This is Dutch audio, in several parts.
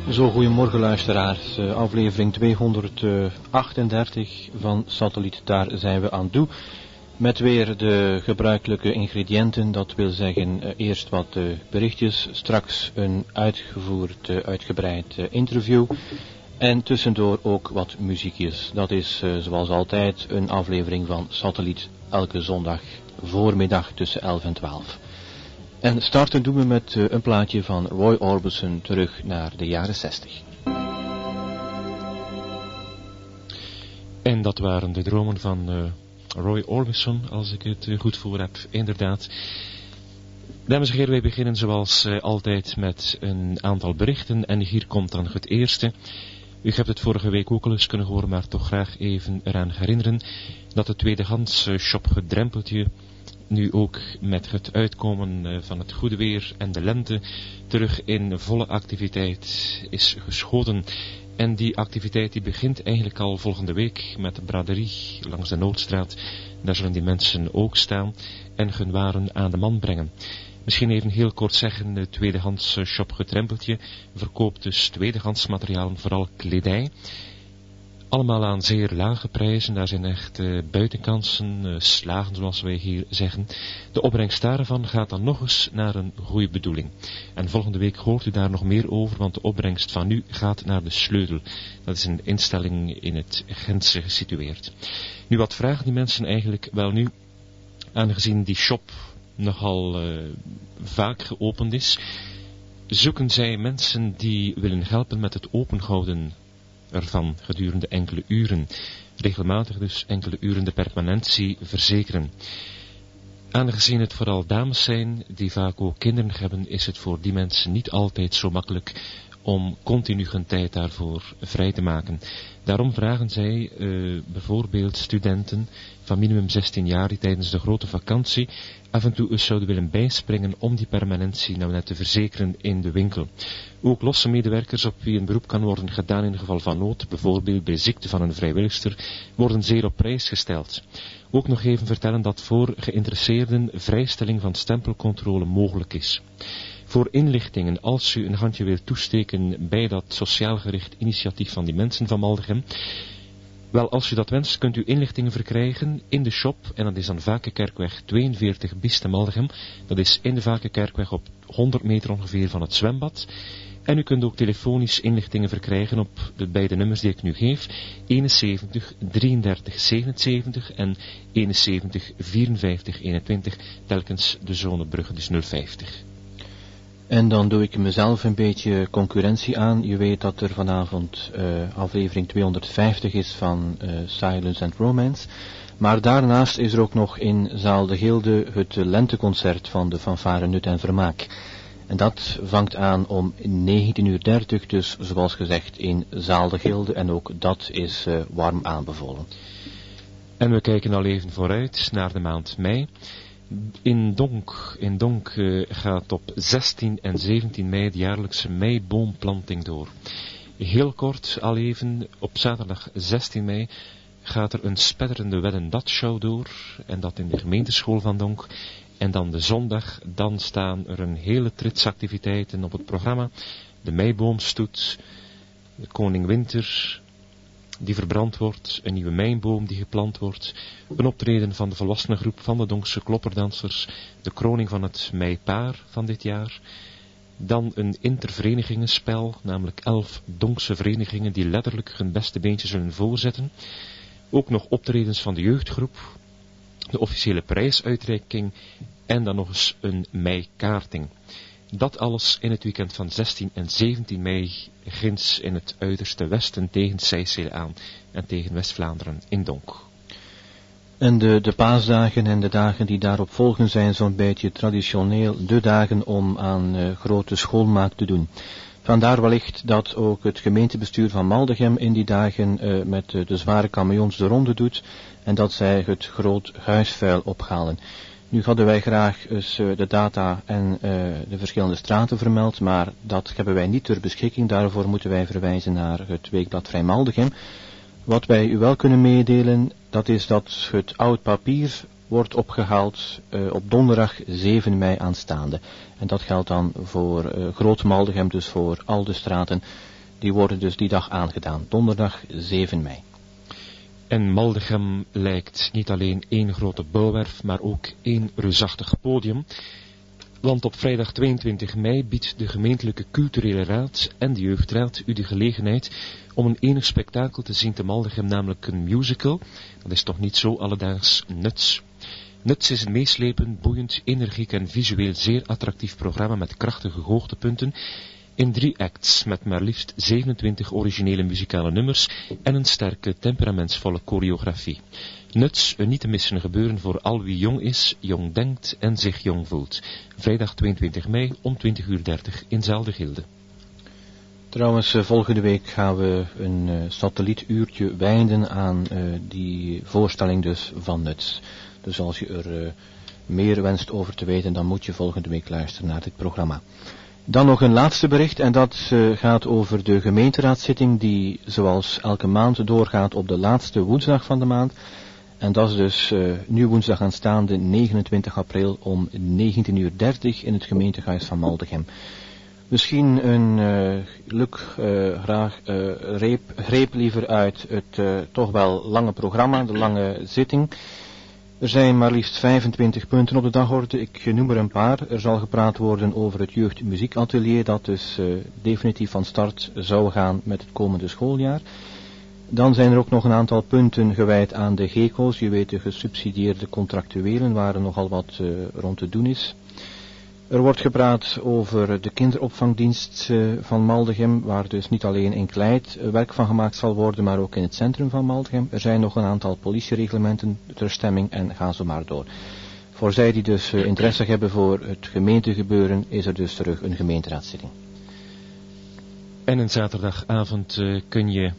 Zo, goedemorgen luisteraars. Aflevering 238 van Satelliet, daar zijn we aan toe. Met weer de gebruikelijke ingrediënten, dat wil zeggen eerst wat berichtjes, straks een uitgebreid interview en tussendoor ook wat muziekjes. Dat is zoals altijd een aflevering van Satelliet elke zondag voormiddag tussen 11 en 12. En starten doen we met een plaatje van Roy Orbison terug naar de jaren 60. En dat waren de dromen van Roy Orbison, als ik het goed voor heb, inderdaad. Dames en heren, wij beginnen zoals altijd met een aantal berichten en hier komt dan het eerste. U hebt het vorige week ook al eens kunnen horen, maar toch graag even eraan herinneren dat het tweedehands shop Gedrempeltje nu ook met het uitkomen van het goede weer en de lente terug in volle activiteit is geschoten. En die activiteit die begint eigenlijk al volgende week met de braderie langs de Noordstraat. Daar zullen die mensen ook staan en hun waren aan de man brengen. Misschien even heel kort zeggen, de tweedehands shop Gedrempeltje verkoopt dus tweedehands materialen, vooral kledij. Allemaal aan zeer lage prijzen, daar zijn echt buitenkansen, slagen zoals wij hier zeggen. De opbrengst daarvan gaat dan nog eens naar een goede bedoeling. En volgende week hoort u daar nog meer over, want de opbrengst van nu gaat naar de Sleutel. Dat is een instelling in het Gentse gesitueerd. Nu, wat vragen die mensen eigenlijk? Wel nu, aangezien die shop nogal vaak geopend is, zoeken zij mensen die willen helpen met het openhouden ervan gedurende enkele uren. Regelmatig dus enkele uren de permanentie verzekeren. Aangezien het vooral dames zijn die vaak ook kinderen hebben, is het voor die mensen niet altijd zo makkelijk om continu hun tijd daarvoor vrij te maken. Daarom vragen zij bijvoorbeeld studenten van minimum 16 jaar die tijdens de grote vakantie af en toe eens zouden willen bijspringen om die permanentie nou net te verzekeren in de winkel. Ook losse medewerkers op wie een beroep kan worden gedaan in geval van nood, bijvoorbeeld bij ziekte van een vrijwilligster, worden zeer op prijs gesteld. Ook nog even vertellen dat voor geïnteresseerden vrijstelling van stempelcontrole mogelijk is. Voor inlichtingen, als u een handje wilt toesteken bij dat sociaal gericht initiatief van die mensen van Maldegem, wel, als u dat wenst, kunt u inlichtingen verkrijgen in de shop, en dat is aan Vakenkerkweg 42 bis te Maldegem. Dat is in de Vakenkerkweg op 100 meter ongeveer van het zwembad. En u kunt ook telefonisch inlichtingen verkrijgen op de beide nummers die ik nu geef, 71 33 77 en 71 54 21, telkens de Zonebrugge, dus 050. En dan doe ik mezelf een beetje concurrentie aan. Je weet dat er vanavond aflevering 250 is van Silence and Romance. Maar daarnaast is er ook nog in Zaal de Gilde het lenteconcert van de fanfare Nut en Vermaak. En dat vangt aan om 19:30 uur, dus zoals gezegd in Zaal de Gilde. En ook dat is warm aanbevolen. En we kijken al even vooruit naar de maand mei. In Donk gaat op 16 en 17 mei de jaarlijkse meiboomplanting door. Heel kort al even, op zaterdag 16 mei gaat er een spetterende wedden-dat-show door, en dat in de gemeenteschool van Donk. En dan de zondag, dan staan er een hele trits activiteiten op het programma. De meiboomstoet, de Koning Winter die verbrand wordt, een nieuwe mijnboom die geplant wordt, een optreden van de volwassenengroep van de Donkse klopperdansers, de kroning van het meipaar van dit jaar, dan een interverenigingenspel, namelijk 11 Donkse verenigingen die letterlijk hun beste beentje zullen voorzetten, ook nog optredens van de jeugdgroep, de officiële prijsuitreiking en dan nog eens een meikaarting. Dat alles in het weekend van 16 en 17 mei, ginds in het uiterste westen tegen Seyssel aan en tegen West-Vlaanderen in Donk. En de paasdagen en de dagen die daarop volgen zijn zo'n beetje traditioneel de dagen om aan grote schoonmaak te doen. Vandaar wellicht dat ook het gemeentebestuur van Maldegem in die dagen met de zware camions de ronde doet en dat zij het groot huisvuil ophalen. Nu hadden wij graag eens de data en de verschillende straten vermeld, maar dat hebben wij niet ter beschikking. Daarvoor moeten wij verwijzen naar het weekblad Vrij Maldegem. Wat wij u wel kunnen meedelen, dat is dat het oud papier wordt opgehaald op donderdag 7 mei aanstaande. En dat geldt dan voor Groot Maldegem, dus voor al de straten. Die worden dus die dag aangedaan, donderdag 7 mei. En Maldegem lijkt niet alleen één grote bouwwerf, maar ook één reusachtig podium. Want op vrijdag 22 mei biedt de gemeentelijke culturele raad en de jeugdraad u de gelegenheid om een enig spektakel te zien te Maldegem, namelijk een musical. Dat is toch niet zo alledaags. Nuts. Nuts is een meeslepend, boeiend, energiek en visueel zeer attractief programma met krachtige hoogtepunten in 3 acts met maar liefst 27 originele muzikale nummers en een sterke, temperamentsvolle choreografie. Nuts, een niet te missen gebeuren voor al wie jong is, jong denkt en zich jong voelt. Vrijdag 22 mei om 20:30 in Zaal de Gilde. Trouwens, volgende week gaan we een satellietuurtje wijden aan die voorstelling dus van Nuts. Dus als je er meer wenst over te weten, dan moet je volgende week luisteren naar dit programma. Dan nog een laatste bericht en dat gaat over de gemeenteraadszitting die zoals elke maand doorgaat op de laatste woensdag van de maand. En dat is dus nu woensdag aanstaande 29 april om 19:30 in het gemeentehuis van Maldegem. Misschien een greep liever uit het toch wel lange programma, de lange zitting. Er zijn maar liefst 25 punten op de dagorde. Ik noem er een paar. Er zal gepraat worden over het jeugdmuziekatelier dat dus definitief van start zou gaan met het komende schooljaar. Dan zijn er ook nog een aantal punten gewijd aan de GECO's. Je weet, de gesubsidieerde contractuelen waar er nogal wat rond te doen is. Er wordt gepraat over de kinderopvangdienst van Maldegem, waar dus niet alleen in Kleid werk van gemaakt zal worden, maar ook in het centrum van Maldegem. Er zijn nog een aantal politiereglementen ter stemming en gaan zo maar door. Voor zij die dus interesse hebben voor het gemeentegebeuren, is er dus terug een gemeenteraadszitting. En een zaterdagavond kun je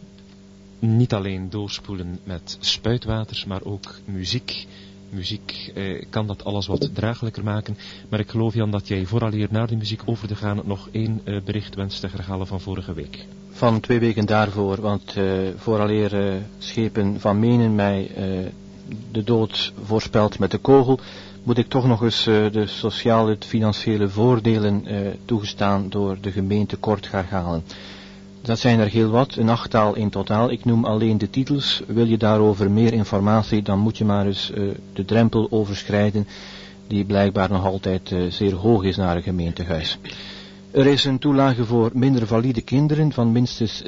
niet alleen doorspoelen met spuitwaters, maar ook muziek. Muziek kan dat alles wat draaglijker maken. Maar ik geloof, Jan, dat jij vooraleer naar de muziek over te gaan nog 1 bericht wenst te herhalen van vorige week. Van 2 weken daarvoor, want vooraleer schepen van Menen mij de dood voorspelt met de kogel, moet ik toch nog eens de sociale, financiële voordelen toegestaan door de gemeente kort gaan halen. Dat zijn er heel wat, een 8-tal in totaal. Ik noem alleen de titels. Wil je daarover meer informatie, dan moet je maar eens de drempel overschrijden, die blijkbaar nog altijd zeer hoog is naar een gemeentehuis. Er is een toelage voor minder valide kinderen van minstens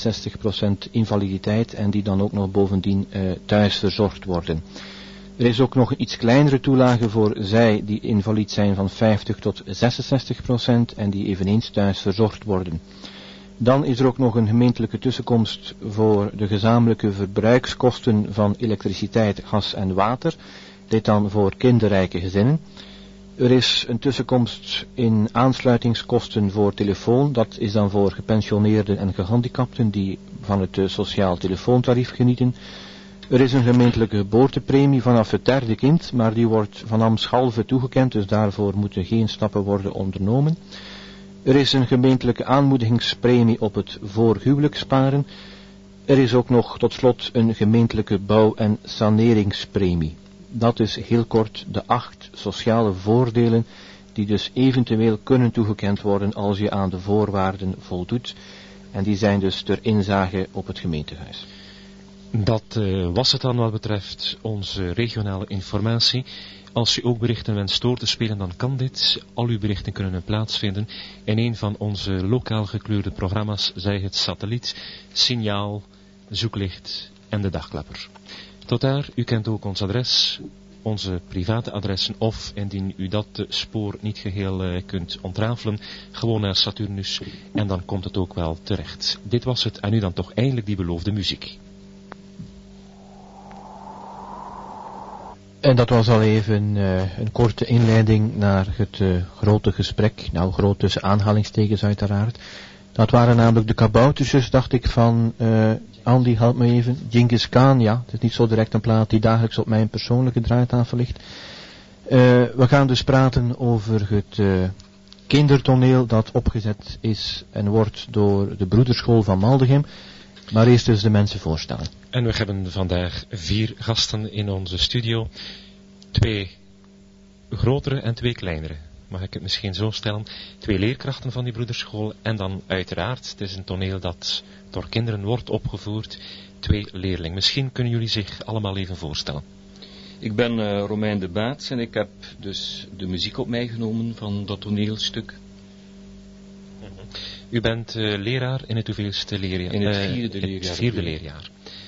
66% invaliditeit en die dan ook nog bovendien thuis verzorgd worden. Er is ook nog een iets kleinere toelage voor zij die invalid zijn van 50 tot 66% en die eveneens thuis verzorgd worden. Dan is er ook nog een gemeentelijke tussenkomst voor de gezamenlijke verbruikskosten van elektriciteit, gas en water. Dit dan voor kinderrijke gezinnen. Er is een tussenkomst in aansluitingskosten voor telefoon. Dat is dan voor gepensioneerden en gehandicapten die van het sociaal telefoontarief genieten. Er is een gemeentelijke geboortepremie vanaf het 3e kind, maar die wordt van ambtshalve toegekend, dus daarvoor moeten geen stappen worden ondernomen. Er is een gemeentelijke aanmoedigingspremie op het voorhuwelijkssparen. Er is ook nog tot slot een gemeentelijke bouw- en saneringspremie. Dat is heel kort de 8 sociale voordelen die dus eventueel kunnen toegekend worden als je aan de voorwaarden voldoet. En die zijn dus ter inzage op het gemeentehuis. Dat was het dan wat betreft onze regionale informatie. Als u ook berichten wenst door te spelen, dan kan dit. Al uw berichten kunnen plaatsvinden in een van onze lokaal gekleurde programma's, zij het Satelliet, Signaal, Zoeklicht en de Dagklapper. Tot daar, u kent ook ons adres, onze private adressen, of indien u dat spoor niet geheel kunt ontrafelen, gewoon naar Saturnus en dan komt het ook wel terecht. Dit was het en nu dan toch eindelijk die beloofde muziek. En dat was al even een korte inleiding naar het grote gesprek, nou groot tussen aanhalingstekens uiteraard. Dat waren namelijk de kaboutertjes, dacht ik, van Andy, help me even, Genghis Khan, ja, het is niet zo direct een plaat die dagelijks op mijn persoonlijke draaitafel ligt. We gaan dus praten over het kindertoneel dat opgezet is en wordt door de broederschool van Maldegem. Maar eerst dus de mensen voorstellen. En we hebben vandaag 4 gasten in onze studio. 2 grotere en 2 kleinere. mag ik het misschien zo stellen, 2 leerkrachten van die broederschool en dan uiteraard, het is een toneel dat door kinderen wordt opgevoerd, 2 leerlingen. Misschien kunnen jullie zich allemaal even voorstellen. Ik ben Romein de Baets en ik heb dus de muziek op mij genomen van dat toneelstuk. U bent leraar in het hoeveelste leerjaar? In het 4e leerjaar. Het 4e leerjaar.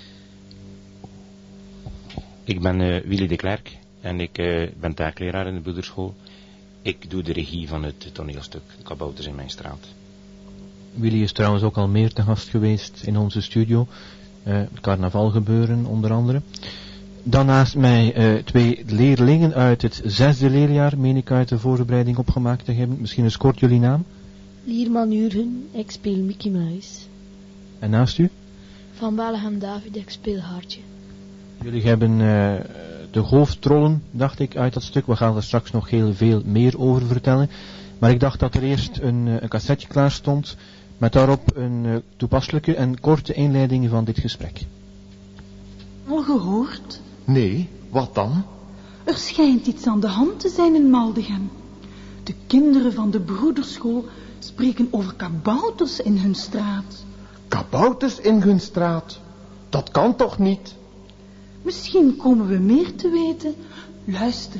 Ik ben Willy de Klerk en ik ben taakleraar in de broederschool. Ik doe de regie van het toneelstuk Kabouters in mijn straat. Willy is trouwens ook al meer te gast geweest in onze studio. Het carnavalgebeuren onder andere. Dan naast mij 2 leerlingen uit het 6e leerjaar, meen ik uit de voorbereiding opgemaakt te hebben. Misschien eens kort jullie naam. Lierman Jurgen, ik speel Mickey Mouse. En naast u? Van Bellegem David, ik speel Hartje. Jullie hebben de hoofdrollen, dacht ik, uit dat stuk. We gaan er straks nog heel veel meer over vertellen. Maar ik dacht dat er eerst een cassetje klaar stond met daarop een toepasselijke en korte inleiding van dit gesprek. Al gehoord? Nee, wat dan? Er schijnt iets aan de hand te zijn in Maldegem. De kinderen van de broederschool spreken over kabouters in hun straat. Kabouters in hun straat? Dat kan toch niet? Misschien komen we meer te weten. Luister.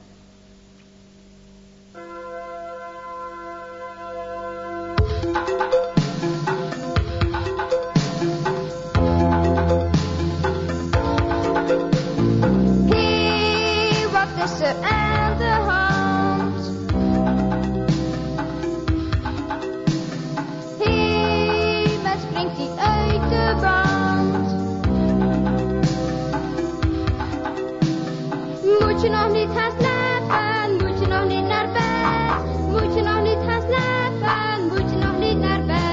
Hey, wat is er aan de hand? Hey, wat springt die uit de band? Moet je nog niet gaan slapen? Moet je nog niet naar bed? Moet je nog niet gaan slapen? Moet je nog niet naar bed?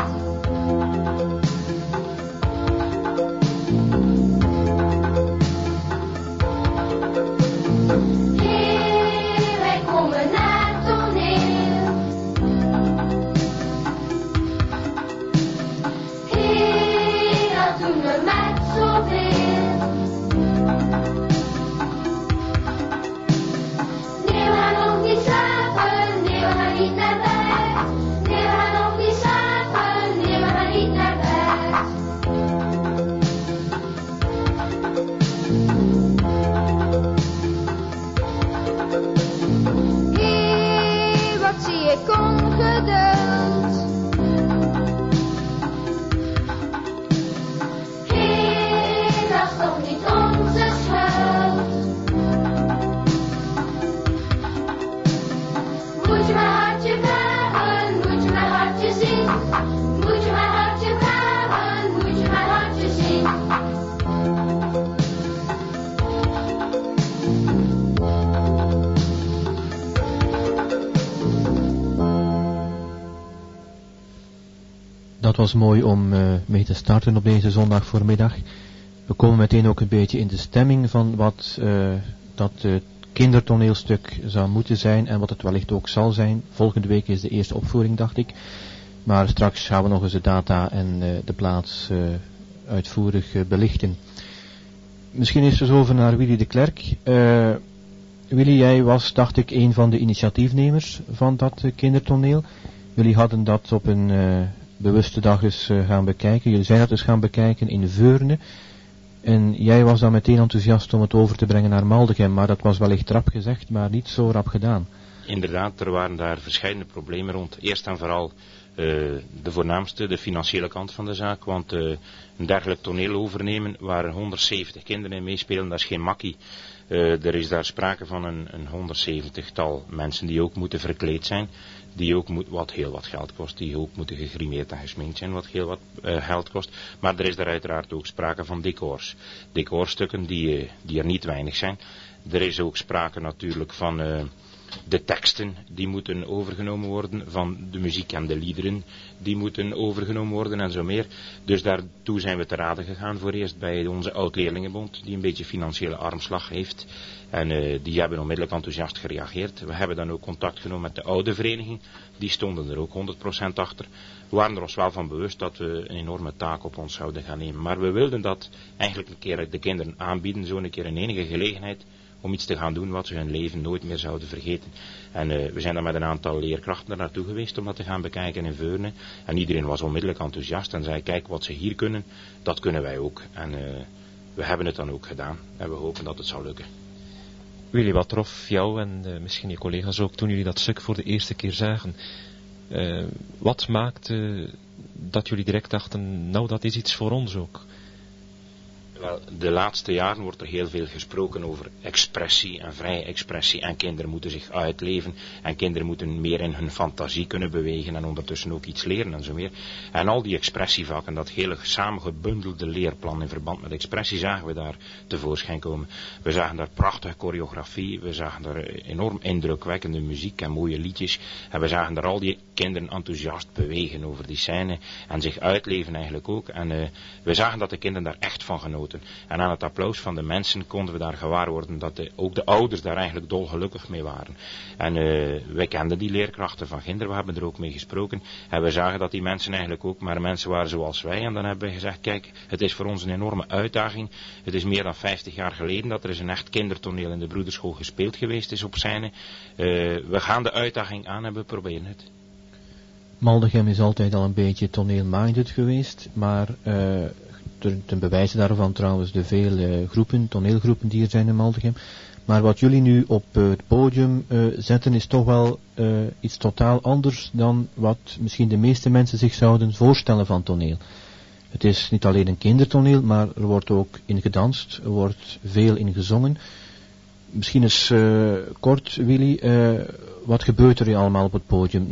Hey, wij komen naar het toneel. Hey, dat doen we met zoveel. Nee, we gaan nog niet slapen. Nee, we gaan niet naar bed. Nee, we gaan nog niet slapen. Nee, we gaan niet naar bed. Hey, wat zie ik ongeduld. Hey, dat is toch niet onze schuld. Moet je mijn hartje vragen, moet je mijn hartje zien. Moet je mijn hartje vragen, moet je mijn hartje zien. Dat was mooi om mee te starten op deze zondag voormiddag. We komen meteen ook een beetje in de stemming van wat dat kindertoneelstuk zou moeten zijn en wat het wellicht ook zal zijn. Volgende week is de eerste opvoering, dacht ik. Maar straks gaan we nog eens de data en de plaats uitvoerig belichten. Misschien is het over naar Willy de Klerk. Willy, jij was, dacht ik, een van de initiatiefnemers van dat kindertoneel. Jullie hadden dat op een bewuste dag eens gaan bekijken. Jullie zijn dat eens gaan bekijken in Veurne. En jij was dan meteen enthousiast om het over te brengen naar Maldegem. Maar dat was wellicht rap gezegd, maar niet zo rap gedaan. Inderdaad, er waren daar verschillende problemen rond. Eerst en vooral de voornaamste, de financiële kant van de zaak. Want een dergelijk toneel overnemen waar 170 kinderen in meespelen, dat is geen makkie. Er is daar sprake van een 170-tal mensen die ook moeten verkleed zijn. Die ook wat heel wat geld kost. Die ook moeten gegrimeerd en gesminkt zijn, wat heel wat geld kost. Maar er is daar uiteraard ook sprake van decors. Decorstukken die er niet weinig zijn. Er is ook sprake natuurlijk van de teksten die moeten overgenomen worden. Van de muziek en de liederen die moeten overgenomen worden en zo meer. Dus daartoe zijn we te raden gegaan voor eerst bij onze oud-leerlingenbond. Die een beetje financiële armslag heeft. En die hebben onmiddellijk enthousiast gereageerd. We hebben dan ook contact genomen met de oude vereniging. Die stonden er ook 100% achter. We waren er ons wel van bewust dat we een enorme taak op ons zouden gaan nemen. Maar we wilden dat eigenlijk een keer de kinderen aanbieden. Zo'n keer in enige gelegenheid om iets te gaan doen wat ze hun leven nooit meer zouden vergeten. En we zijn dan met een aantal leerkrachten er naartoe geweest om dat te gaan bekijken in Veurne. En iedereen was onmiddellijk enthousiast en zei, kijk wat ze hier kunnen, dat kunnen wij ook. En we hebben het dan ook gedaan en we hopen dat het zal lukken. Willy, wat trof jou en misschien je collega's ook toen jullie dat stuk voor de eerste keer zagen? Wat maakte dat jullie direct dachten, nou dat is iets voor ons ook? Wel, de laatste jaren wordt er heel veel gesproken over expressie en vrije expressie. En kinderen moeten zich uitleven. En kinderen moeten meer in hun fantasie kunnen bewegen. En ondertussen ook iets leren en zo meer. En al die expressievakken, dat hele samengebundelde leerplan in verband met expressie, zagen we daar tevoorschijn komen. We zagen daar prachtige choreografie. We zagen daar enorm indrukwekkende muziek en mooie liedjes. En we zagen daar al die kinderen enthousiast bewegen over die scène. En zich uitleven eigenlijk ook. En we zagen dat de kinderen daar echt van genoten. En aan het applaus van de mensen konden we daar gewaar worden dat ook de ouders daar eigenlijk dolgelukkig mee waren. En wij kenden die leerkrachten van Ginder, we hebben er ook mee gesproken. En we zagen dat die mensen eigenlijk ook maar mensen waren zoals wij. En dan hebben we gezegd, kijk, het is voor ons een enorme uitdaging. Het is meer dan 50 jaar geleden dat er eens een echt kindertoneel in de broederschool gespeeld geweest is op scène. We gaan de uitdaging aan en we proberen het. Maldegem is altijd al een beetje toneel-minded geweest, maar ten bewijze daarvan trouwens de vele toneelgroepen die er zijn in Maldegem. Maar wat jullie nu op het podium zetten is toch wel iets totaal anders dan wat misschien de meeste mensen zich zouden voorstellen van toneel. Het is niet alleen een kindertoneel, maar er wordt ook in gedanst, er wordt veel in gezongen. Misschien eens kort, Willy, wat gebeurt er allemaal op het podium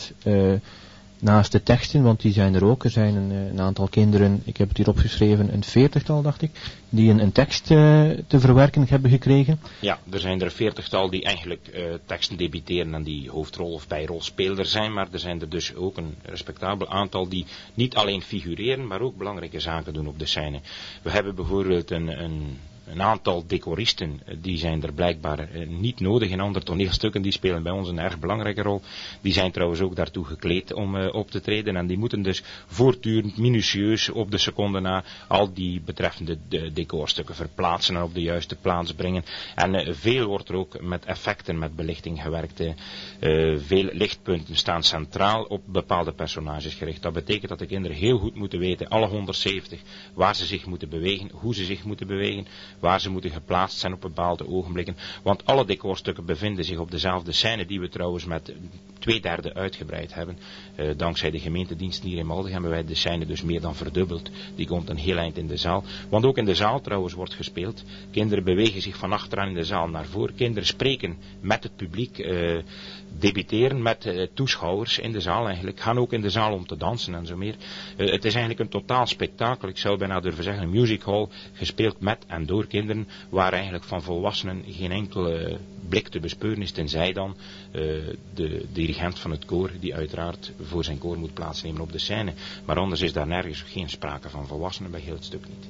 naast de teksten, want die zijn er ook. Er zijn een aantal kinderen, ik heb het hier opgeschreven, een 40-tal dacht ik, die een tekst te verwerken hebben gekregen. Ja, er zijn er 40-tal die eigenlijk teksten debiteren en die hoofdrol of bijrolspeler zijn, maar er zijn er dus ook een respectabel aantal die niet alleen figureren, maar ook belangrijke zaken doen op de scène. We hebben bijvoorbeeld een aantal decoristen, die zijn er blijkbaar niet nodig in andere toneelstukken, die spelen bij ons een erg belangrijke rol. Die zijn trouwens ook daartoe gekleed om op te treden en die moeten dus voortdurend, minutieus, op de seconde na, al die betreffende decorstukken verplaatsen en op de juiste plaats brengen. En veel wordt er ook met effecten, met belichting gewerkt. Veel lichtpunten staan centraal op bepaalde personages gericht. Dat betekent dat de kinderen heel goed moeten weten, alle 170, waar ze zich moeten bewegen, hoe ze zich moeten bewegen, waar ze moeten geplaatst zijn op bepaalde ogenblikken. Want alle decorstukken bevinden zich op dezelfde scène, die we trouwens met 2/3 uitgebreid hebben. Dankzij de gemeentediensten hier in Maldegem hebben wij de scène dus meer dan verdubbeld. Die komt een heel eind in de zaal. Want ook in de zaal trouwens wordt gespeeld. Kinderen bewegen zich van achteraan in de zaal naar voren. Kinderen spreken met het publiek, debiteren met toeschouwers in de zaal eigenlijk. Gaan ook in de zaal om te dansen en zo meer. Het is eigenlijk een totaal spektakel. Ik zou bijna durven zeggen een music hall, gespeeld met en door kinderen, waar eigenlijk van volwassenen geen enkele blik te bespeuren is, tenzij dan de dirigent van het koor, die uiteraard voor zijn koor moet plaatsnemen op de scène. Maar anders is daar nergens geen sprake van volwassenen, bij heel het stuk niet.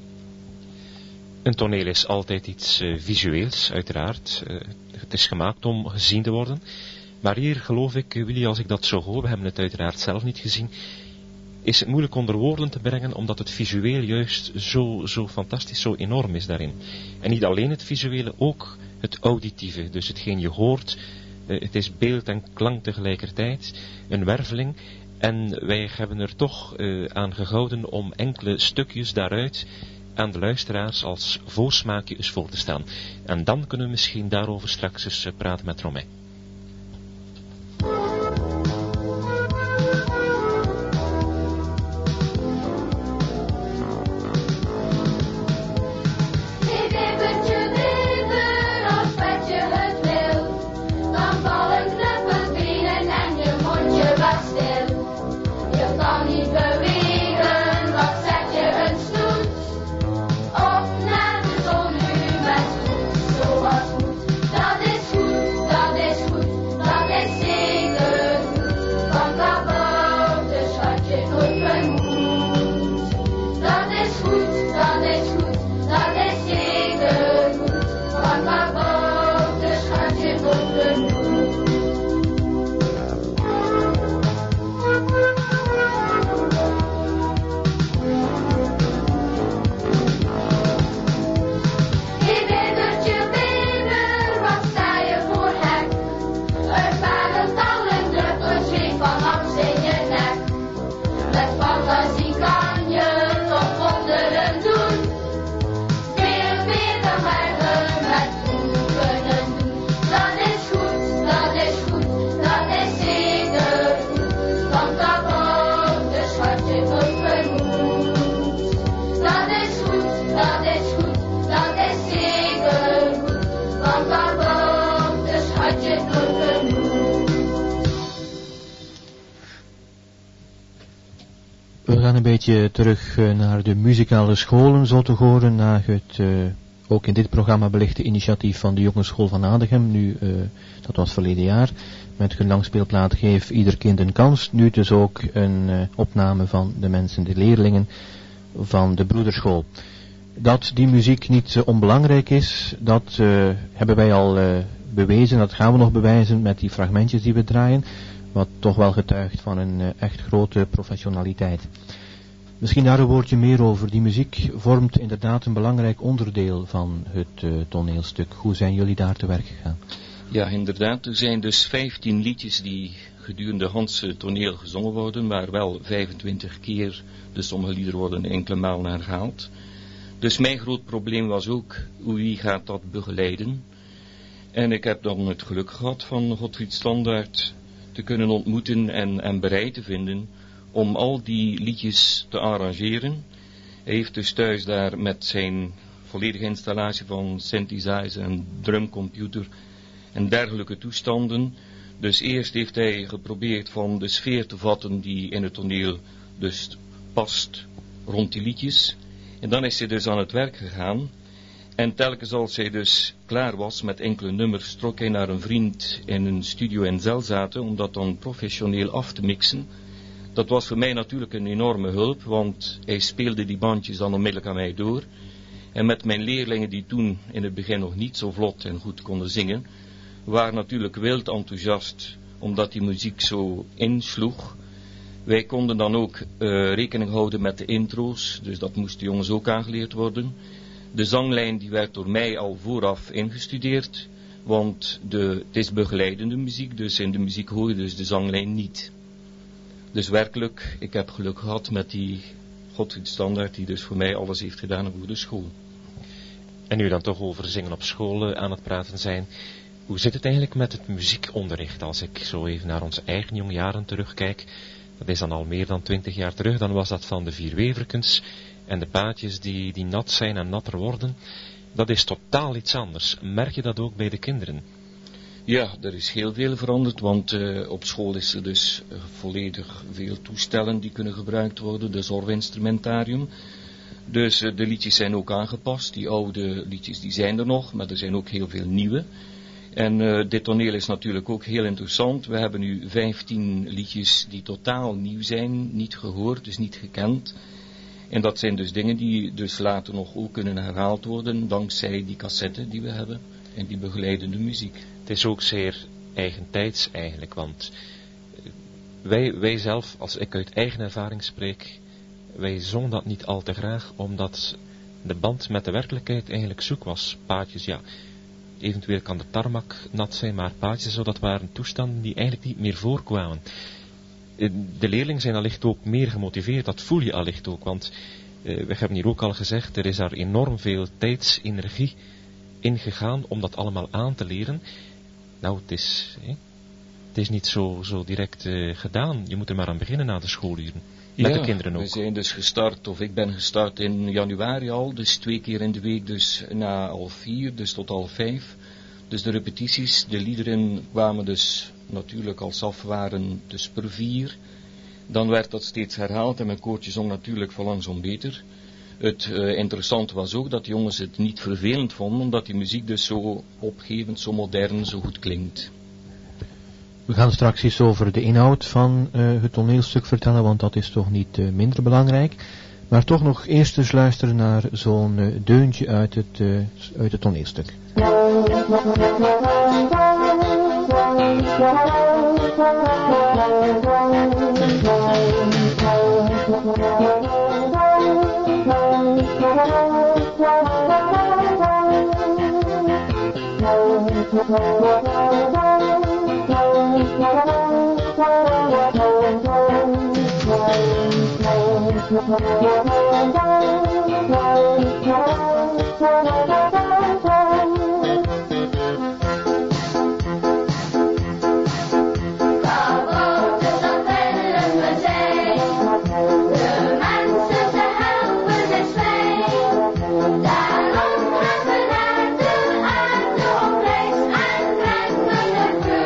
Een toneel is altijd iets visueels, uiteraard. Het is gemaakt om gezien te worden. Maar hier geloof ik, Willy, als ik dat zo hoor, we hebben het uiteraard zelf niet gezien, is het moeilijk onder woorden te brengen, omdat het visueel juist zo fantastisch, zo enorm is daarin. En niet alleen het visuele, ook het auditieve, dus hetgeen je hoort, het is beeld en klank tegelijkertijd, een werveling. En wij hebben er toch aan gehouden om enkele stukjes daaruit aan de luisteraars als voorsmaakje eens voor te staan. En dan kunnen we misschien daarover straks eens praten met Romain. Dat is We gaan een beetje terug naar de muzikale scholen, zo te horen, naar het ook in dit programma belichte initiatief van de Jongensschool van Adegem. Nu, dat was verleden jaar, met hun langspeelplaat Geef ieder kind een kans. Nu dus ook een opname van de mensen, de leerlingen van de broederschool. Dat die muziek niet onbelangrijk is, dat hebben wij al bewezen, dat gaan we nog bewijzen met die fragmentjes die we draaien, wat toch wel getuigt van een echt grote professionaliteit. Misschien daar een woordje meer over. Die muziek vormt inderdaad een belangrijk onderdeel van het toneelstuk. Hoe zijn jullie daar te werk gegaan? Ja, inderdaad. Er zijn dus 15 liedjes die gedurende Hans toneel gezongen worden, maar wel 25 keer, dus sommige liederen worden enkele malen herhaald. Dus mijn groot probleem was ook, wie gaat dat begeleiden? En ik heb dan het geluk gehad van Godfried Standaert te kunnen ontmoeten en bereid te vinden om al die liedjes te arrangeren. Hij heeft dus thuis daar met zijn volledige installatie van synthesizer en drumcomputer en dergelijke toestanden. Dus eerst heeft hij geprobeerd van de sfeer te vatten die in het toneel dus past rond die liedjes. En dan is hij dus aan het werk gegaan. En telkens als hij dus klaar was met enkele nummers, trok hij naar een vriend in een studio in Zelzaten om dat dan professioneel af te mixen. Dat was voor mij natuurlijk een enorme hulp, want hij speelde die bandjes dan onmiddellijk aan mij door. En met mijn leerlingen die toen in het begin nog niet zo vlot en goed konden zingen, waren natuurlijk wild enthousiast omdat die muziek zo insloeg. Wij konden dan ook rekening houden met de intro's, dus dat moest de jongens ook aangeleerd worden. De zanglijn die werd door mij al vooraf ingestudeerd, want het is begeleidende muziek, dus in de muziek hoor je dus de zanglijn niet. Dus werkelijk, ik heb geluk gehad met die Godfried Standaert die dus voor mij alles heeft gedaan voor de school. En nu dan toch over zingen op school aan het praten zijn. Hoe zit het eigenlijk met het muziekonderricht? Als ik zo even naar onze eigen jonge jaren terugkijk, dat is dan al meer dan 20 jaar terug, dan was dat van de vier weverkens en de paadjes die nat zijn en natter worden. Dat is totaal iets anders. Merk je dat ook bij de kinderen? Ja, er is heel veel veranderd, want op school is er dus volledig veel toestellen die kunnen gebruikt worden, de zorginstrumentarium. Dus de liedjes zijn ook aangepast, die oude liedjes die zijn er nog, maar er zijn ook heel veel nieuwe. En dit toneel is natuurlijk ook heel interessant. We hebben nu 15 liedjes die totaal nieuw zijn, niet gehoord, dus niet gekend. En dat zijn dus dingen die dus later nog ook kunnen herhaald worden, dankzij die cassette die we hebben en die begeleidende muziek. Het is ook zeer eigentijds eigenlijk, want wij zelf, als ik uit eigen ervaring spreek, wij zongen dat niet al te graag, omdat de band met de werkelijkheid eigenlijk zoek was. Paadjes, ja, eventueel kan de tarmac nat zijn, maar paadjes, dat waren toestanden die eigenlijk niet meer voorkwamen. De leerlingen zijn allicht ook meer gemotiveerd, dat voel je allicht ook, want we hebben hier ook al gezegd, er is daar enorm veel tijdsenergie ingegaan om dat allemaal aan te leren. Nou, het is niet zo direct gedaan. Je moet er maar aan beginnen na de schooluren. Met de kinderen ook. We zijn dus gestart, of ik ben gestart in januari al, dus 2 keer in de week, dus na 4:30, dus tot 5:30. Dus de repetities, de liederen kwamen dus natuurlijk als af waren dus per 4. Dan werd dat steeds herhaald en mijn koortje zong natuurlijk van langzaam beter. Het interessante was ook dat de jongens het niet vervelend vonden, omdat die muziek dus zo opgevend, zo modern, zo goed klinkt. We gaan straks eens over de inhoud van het toneelstuk vertellen, want dat is toch niet minder belangrijk. Maar toch nog eerst eens luisteren naar zo'n deuntje uit het toneelstuk.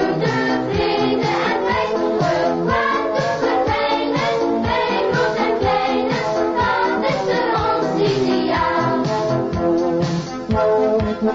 En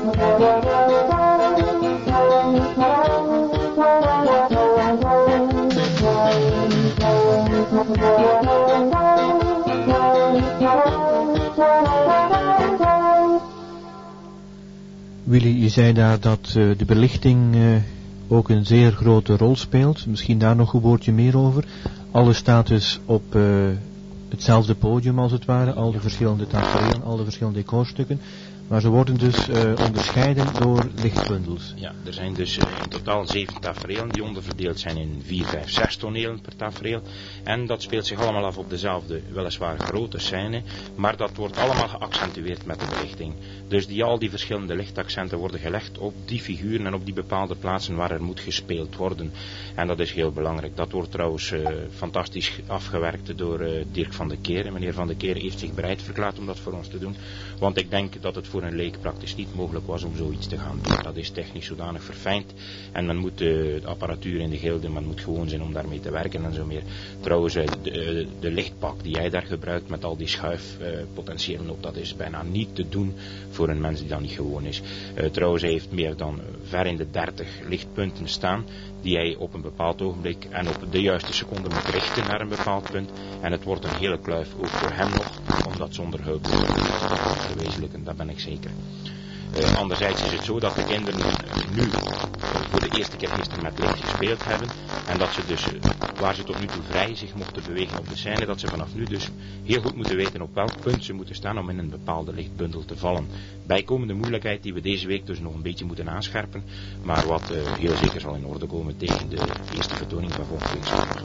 Willy, je zei daar dat de belichting ook een zeer grote rol speelt. Misschien daar nog een woordje meer over. Alles staat dus op hetzelfde podium als het ware. Al de verschillende tafereelen, al de verschillende decorstukken. Maar ze worden dus onderscheiden door lichtbundels. Ja, er zijn dus in totaal 7 tafereelen die onderverdeeld zijn in 4, 5, 6 tonelen per tafereel. En dat speelt zich allemaal af op dezelfde, weliswaar grote scène, maar dat wordt allemaal geaccentueerd met de belichting. Dus al die verschillende lichtaccenten worden gelegd op die figuren en op die bepaalde plaatsen waar er moet gespeeld worden. En dat is heel belangrijk. Dat wordt trouwens fantastisch afgewerkt door Dirk van de Keren. Meneer van de Keren heeft zich bereid verklaard om dat voor ons te doen. Want ik denk dat het voor een leek praktisch niet mogelijk was om zoiets te gaan doen. Dat is technisch zodanig verfijnd. En men moet de apparatuur in de gilde, men moet gewoon zijn om daarmee te werken en zo meer. Trouwens, de lichtpak die hij daar gebruikt met al die schuifpotentiëlen op, dat is bijna niet te doen voor een mens die dat niet gewoon is. Trouwens, hij heeft meer dan ver in de 30 lichtpunten staan, die hij op een bepaald ogenblik en op de juiste seconde moet richten naar een bepaald punt. En het wordt een hele kluif ook voor hem nog, om dat zonder hulp te verwezenlijken, dat ben ik zeker. Anderzijds is het zo dat de kinderen nu voor de eerste keer gisteren met licht gespeeld hebben. En dat ze dus, waar ze tot nu toe vrij zich mochten bewegen op de scène, dat ze vanaf nu dus heel goed moeten weten op welk punt ze moeten staan om in een bepaalde lichtbundel te vallen. Bijkomende moeilijkheid die we deze week dus nog een beetje moeten aanscherpen, maar wat heel zeker zal in orde komen tegen de eerste vertoning van volgende week zondag.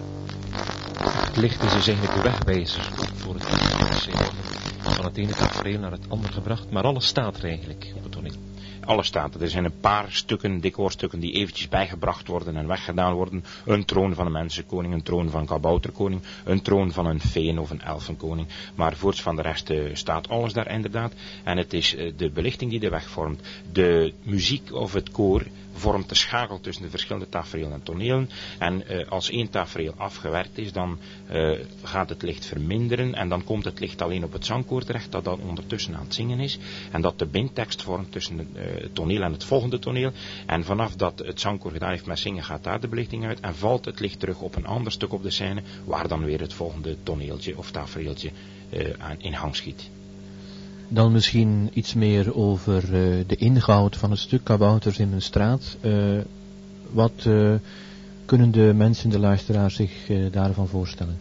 Het licht is dus eigenlijk de wegwijzer voor het van het ene tafereel naar het andere gebracht, maar alles staat er eigenlijk op het toneel. Alles staat er. Er zijn een paar stukken, decorstukken die eventjes bijgebracht worden en weggedaan worden. Een troon van een mensenkoning, een troon van een kabouterkoning, een troon van een feen of een elfenkoning. Maar voorts van de rest staat alles daar inderdaad. En het is de belichting die de weg vormt. De muziek of het koor vormt de schakel tussen de verschillende tafereelen en tonelen. En als één tafereel afgewerkt is, dan gaat het licht verminderen en dan komt het licht alleen op het zangkoor terecht, dat dan ondertussen aan het zingen is. En dat de bindtekst vormt tussen het toneel en het volgende toneel. En vanaf dat het zangkoor gedaan heeft met zingen, gaat daar de belichting uit en valt het licht terug op een ander stuk op de scène, waar dan weer het volgende toneeltje of tafereeltje in hang schiet. Dan misschien iets meer over de inhoud van het stuk Kabouters in een straat. Wat kunnen de mensen, de luisteraars, zich daarvan voorstellen?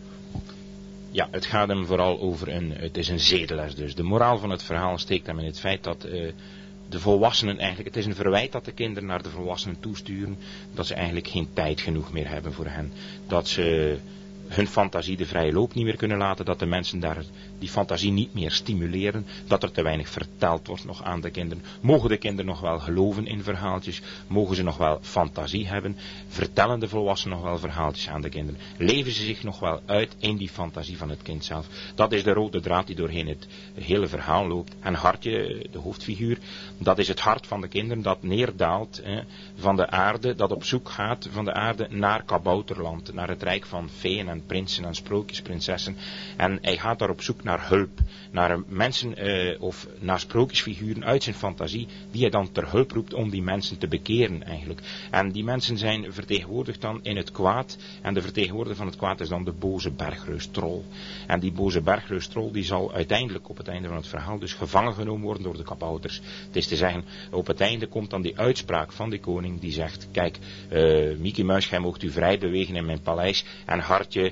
Ja, het gaat hem vooral over het is een zedenles dus. De moraal van het verhaal steekt hem in het feit dat de volwassenen eigenlijk, het is een verwijt dat de kinderen naar de volwassenen toesturen, dat ze eigenlijk geen tijd genoeg meer hebben voor hen. Dat ze hun fantasie de vrije loop niet meer kunnen laten, dat de mensen daar die fantasie niet meer stimuleren, dat er te weinig verteld wordt nog aan de kinderen. Mogen de kinderen nog wel geloven in verhaaltjes? Mogen ze nog wel fantasie hebben? Vertellen de volwassenen nog wel verhaaltjes aan de kinderen? Leven ze zich nog wel uit in die fantasie van het kind zelf? Dat is de rode draad die doorheen het hele verhaal loopt. En Hartje, de hoofdfiguur, dat is het hart van de kinderen dat neerdaalt van de aarde, dat op zoek gaat van de aarde naar Kabouterland, naar het rijk van feeën en prinsen en sprookjesprinsessen. En hij gaat daar op zoek naar hulp, naar mensen of naar sprookjesfiguren uit zijn fantasie, die hij dan ter hulp roept om die mensen te bekeren eigenlijk. En die mensen zijn vertegenwoordigd dan in het kwaad, en de vertegenwoordiger van het kwaad is dan de boze bergreustrol. En die boze bergreustrol die zal uiteindelijk op het einde van het verhaal dus gevangen genomen worden door de kabouters. Het is te zeggen, op het einde komt dan die uitspraak van de koning die zegt, kijk, Mickey Muis, gij moogt u vrij bewegen in mijn paleis, en Hartje,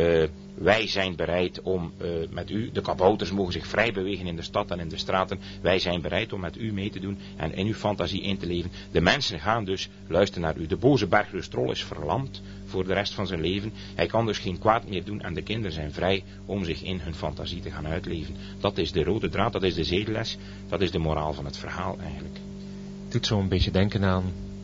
wij zijn bereid om met u, de kabouters mogen zich vrij bewegen in de stad en in de straten, wij zijn bereid om met u mee te doen en in uw fantasie in te leven. De mensen gaan dus luisteren naar u. De boze bergreustrol is verlamd voor de rest van zijn leven. Hij kan dus geen kwaad meer doen en de kinderen zijn vrij om zich in hun fantasie te gaan uitleven. Dat is de rode draad, dat is de zedenles, dat is de moraal van het verhaal eigenlijk. Het doet zo een beetje denken aan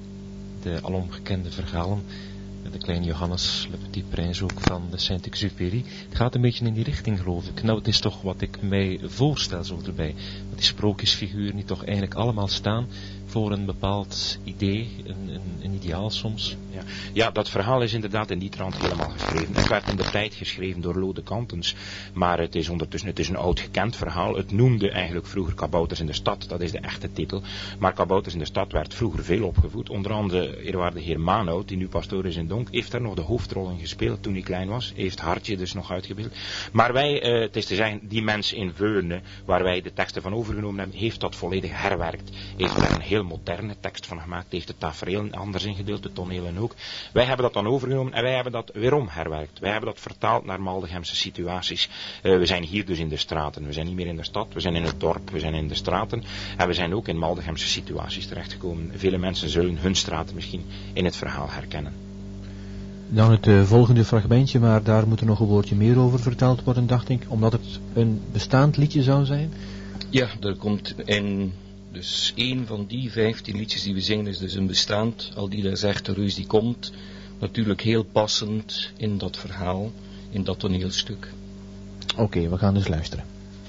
de alomgekende verhalen. De kleine Johannes, Le Petit Prince ook van de Saint-Exupéry. Het gaat een beetje in die richting, geloof ik. Nou, het is toch wat ik mij voorstel zo erbij. Dat die sprookjesfiguren die toch eigenlijk allemaal staan voor een bepaald idee, een ideaal soms. Ja, dat verhaal is inderdaad in die trant helemaal geschreven. Het werd in de tijd geschreven door Lode Kantens, maar het is ondertussen een oud gekend verhaal. Het noemde eigenlijk vroeger Kabouters in de stad, dat is de echte titel. Maar Kabouters in de stad werd vroeger veel opgevoed. Onder andere eerwaarde heer Maanout, die nu pastoor is in Donk, heeft daar nog de hoofdrol in gespeeld toen hij klein was. Heeft Hartje dus nog uitgebeeld. Maar wij, het is te zeggen, die mens in Veurne, waar wij de teksten van overgenomen hebben, heeft dat volledig herwerkt. Heeft daar een heel moderne tekst van gemaakt, heeft het tafereel anders ingedeeld, de tonelen ook. Wij hebben dat dan overgenomen en wij hebben dat weerom herwerkt. Wij hebben dat vertaald naar Maldegemse situaties. We zijn hier dus in de straten, we zijn niet meer in de stad, we zijn in het dorp, we zijn in de straten en we zijn ook in Maldegemse situaties terechtgekomen. Vele mensen zullen hun straten misschien in het verhaal herkennen. Dan het volgende fragmentje, maar daar moet er nog een woordje meer over verteld worden, dacht ik, omdat het een bestaand liedje zou zijn. Ja, er komt in, dus één van die 15 liedjes die we zingen is dus een bestaand, al die daar zegt de reus die komt, natuurlijk heel passend in dat verhaal, in dat toneelstuk. Oké, we gaan dus luisteren.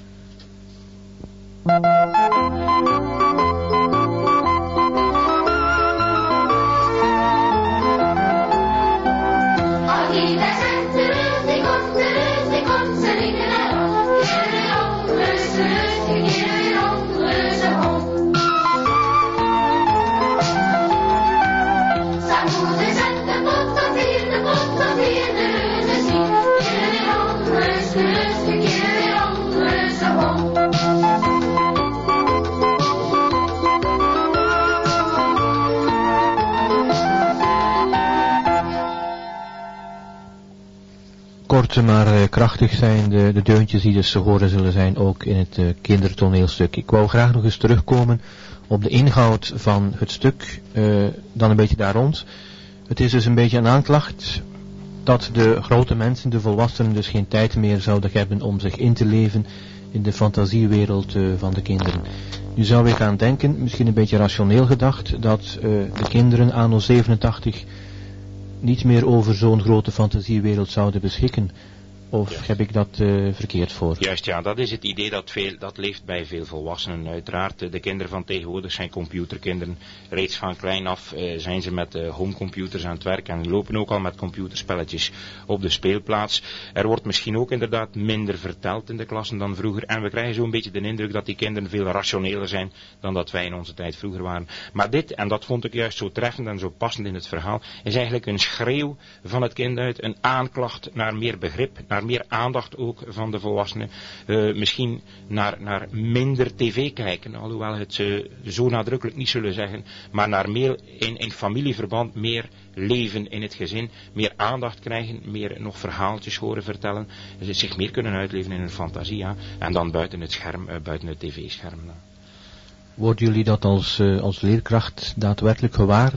Kort maar krachtig zijn de deuntjes die dus te horen zullen zijn ook in het kindertoneelstuk. Ik wou graag nog eens terugkomen op de inhoud van het stuk, dan een beetje daar rond. Het is dus een beetje een aanklacht dat de grote mensen, de volwassenen, dus geen tijd meer zouden hebben om zich in te leven in de fantasiewereld van de kinderen. Nu zou ik aan denken, misschien een beetje rationeel gedacht, dat de kinderen anno 87 niet meer over zo'n grote fantasiewereld zouden beschikken. Of heb ik dat verkeerd voor? Juist, ja, dat is het idee dat leeft bij veel volwassenen uiteraard. De kinderen van tegenwoordig zijn computerkinderen. Reeds van klein af zijn ze met homecomputers aan het werk en lopen ook al met computerspelletjes op de speelplaats. Er wordt misschien ook inderdaad minder verteld in de klassen dan vroeger. En we krijgen zo'n beetje de indruk dat die kinderen veel rationeler zijn dan dat wij in onze tijd vroeger waren. Maar dit, en dat vond ik juist zo treffend en zo passend in het verhaal, is eigenlijk een schreeuw van het kind uit. Een aanklacht naar meer begrip, naar meer aandacht ook van de volwassenen. Misschien naar minder tv kijken, alhoewel het ze zo nadrukkelijk niet zullen zeggen, maar naar meer in familieverband, meer leven in het gezin, meer aandacht krijgen, meer nog verhaaltjes horen vertellen, zich meer kunnen uitleven in hun fantasie, ja, en dan buiten het scherm, buiten het tv-scherm. Worden jullie dat als leerkracht daadwerkelijk gewaar,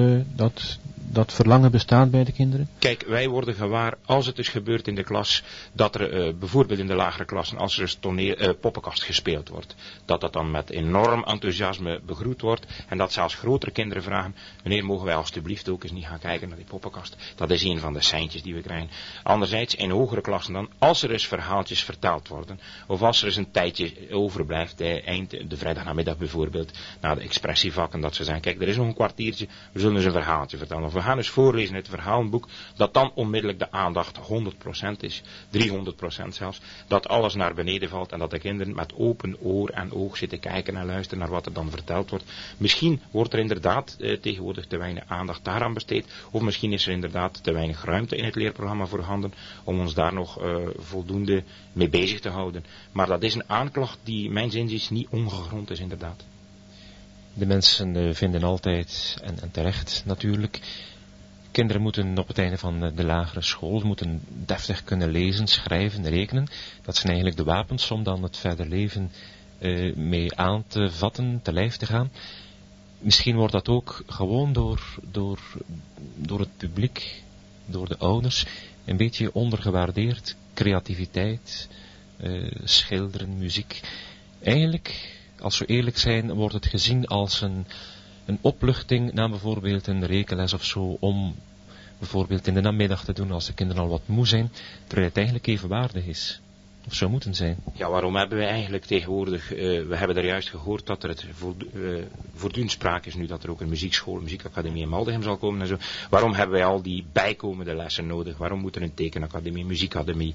dat verlangen bestaat bij de kinderen? Kijk, wij worden gewaar, als het is gebeurd in de klas, dat er bijvoorbeeld in de lagere klassen, als er een poppenkast gespeeld wordt, dat dat dan met enorm enthousiasme begroet wordt, en dat zelfs grotere kinderen vragen, meneer, mogen wij alstublieft ook eens niet gaan kijken naar die poppenkast? Dat is een van de seintjes die we krijgen. Anderzijds, in hogere klassen dan, als er eens verhaaltjes verteld worden, of als er eens een tijdje overblijft, de vrijdagnamiddag bijvoorbeeld, na de expressievakken, dat ze zeggen, kijk, er is nog een kwartiertje, we zullen eens een verhaaltje vertellen, of we gaan eens voorlezen het verhalenboek, dat dan onmiddellijk de aandacht 100% is, 300% zelfs, dat alles naar beneden valt en dat de kinderen met open oor en oog zitten kijken en luisteren naar wat er dan verteld wordt. Misschien wordt er inderdaad tegenwoordig te weinig aandacht daaraan besteed, of misschien is er inderdaad te weinig ruimte in het leerprogramma voorhanden om ons daar nog voldoende mee bezig te houden. Maar dat is een aanklacht die mijns inziens niet ongegrond is inderdaad. De mensen vinden altijd, en terecht natuurlijk, kinderen moeten op het einde van de lagere school moeten deftig kunnen lezen, schrijven, rekenen. Dat zijn eigenlijk de wapens om dan het verder leven mee aan te vatten, te lijf te gaan. Misschien wordt dat ook gewoon door het publiek, door de ouders, een beetje ondergewaardeerd. Creativiteit, schilderen, muziek. Eigenlijk, als we eerlijk zijn, wordt het gezien als een opluchting na bijvoorbeeld een rekenles of zo, om bijvoorbeeld in de namiddag te doen als de kinderen al wat moe zijn, terwijl het eigenlijk evenwaardig is. Of zou moeten zijn? Ja, waarom hebben we eigenlijk tegenwoordig, we hebben er juist gehoord dat er voortdurend sprake is nu dat er ook een muziekschool, een muziekacademie in Maldegem zal komen en zo. Waarom hebben wij al die bijkomende lessen nodig? Waarom moet er een tekenacademie, een muziekacademie,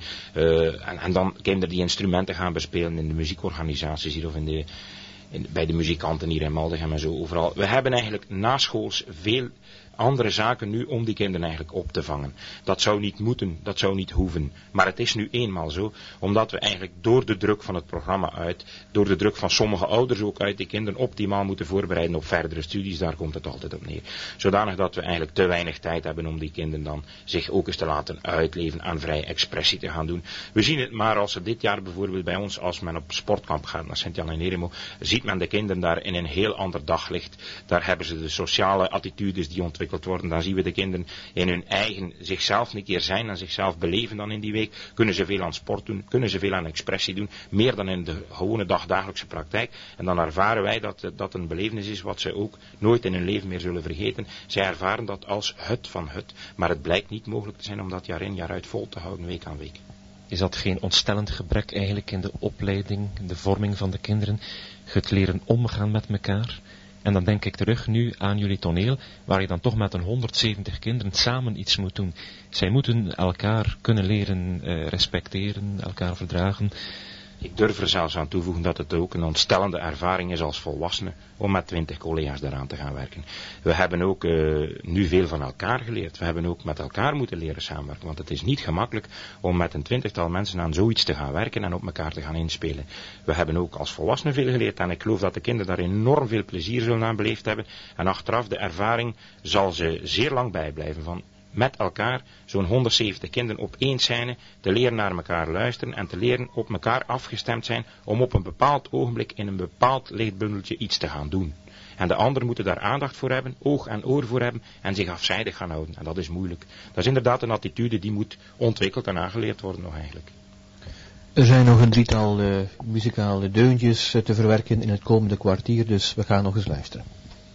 en dan kinderen die instrumenten gaan bespelen in de muziekorganisaties hier of bij de muzikanten hier in Maldegem en zo overal. We hebben eigenlijk naschools veel andere zaken nu om die kinderen eigenlijk op te vangen. Dat zou niet moeten, dat zou niet hoeven. Maar het is nu eenmaal zo, omdat we eigenlijk door de druk van het programma uit, door de druk van sommige ouders ook uit, die kinderen optimaal moeten voorbereiden op verdere studies, daar komt het altijd op neer. Zodanig dat we eigenlijk te weinig tijd hebben om die kinderen dan zich ook eens te laten uitleven, aan vrije expressie te gaan doen. We zien het maar als er dit jaar bijvoorbeeld bij ons, als men op sportkamp gaat naar Sint-Jan en Nerimo, ziet men de kinderen daar in een heel ander daglicht. Daar hebben ze de sociale attitudes die ontwikkeld worden. Dan zien we de kinderen in hun eigen zichzelf een keer zijn en zichzelf beleven dan in die week. Kunnen ze veel aan sport doen, kunnen ze veel aan expressie doen, meer dan in de gewone dagdagelijkse praktijk. En dan ervaren wij dat dat een belevenis is wat zij ook nooit in hun leven meer zullen vergeten. Zij ervaren dat als het van het, maar het blijkt niet mogelijk te zijn om dat jaar in jaar uit vol te houden, week aan week. Is dat geen ontstellend gebrek eigenlijk in de opleiding, in de vorming van de kinderen, het leren omgaan met elkaar? En dan denk ik terug nu aan jullie toneel, waar je dan toch met een 170 kinderen samen iets moet doen. Zij moeten elkaar kunnen leren respecteren, elkaar verdragen. Ik durf er zelfs aan toevoegen dat het ook een ontstellende ervaring is als volwassene om met 20 collega's daaraan te gaan werken. We hebben ook nu veel van elkaar geleerd. We hebben ook met elkaar moeten leren samenwerken. Want het is niet gemakkelijk om met een 20-tal mensen aan zoiets te gaan werken en op elkaar te gaan inspelen. We hebben ook als volwassenen veel geleerd en ik geloof dat de kinderen daar enorm veel plezier zullen aan beleefd hebben. En achteraf de ervaring zal ze zeer lang bijblijven van met elkaar, zo'n 170 kinderen op één scène, te leren naar elkaar luisteren en te leren op elkaar afgestemd zijn om op een bepaald ogenblik in een bepaald lichtbundeltje iets te gaan doen. En de anderen moeten daar aandacht voor hebben, oog en oor voor hebben en zich afzijdig gaan houden. En dat is moeilijk. Dat is inderdaad een attitude die moet ontwikkeld en aangeleerd worden nog eigenlijk. Er zijn nog een 3-tal muzikale deuntjes te verwerken in het komende kwartier, dus we gaan nog eens luisteren.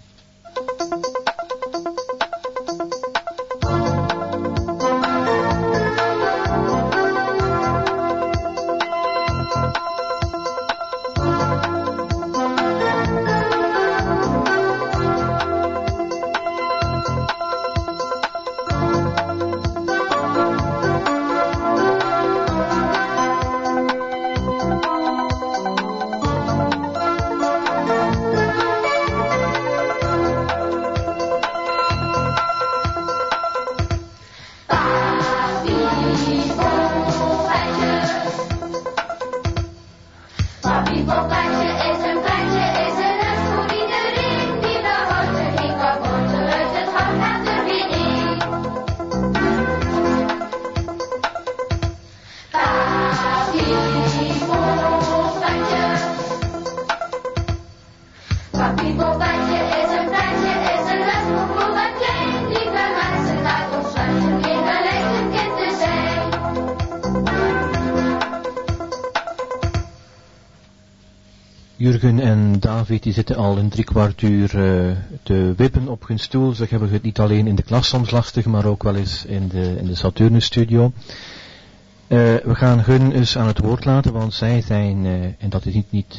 Jurgen en David die zitten al een 3/4 uur te wippen op hun stoel. Ze hebben het niet alleen in de klas soms lastig, maar ook wel eens in de Saturnus studio. We gaan hun eens aan het woord laten, want zij zijn, en dat is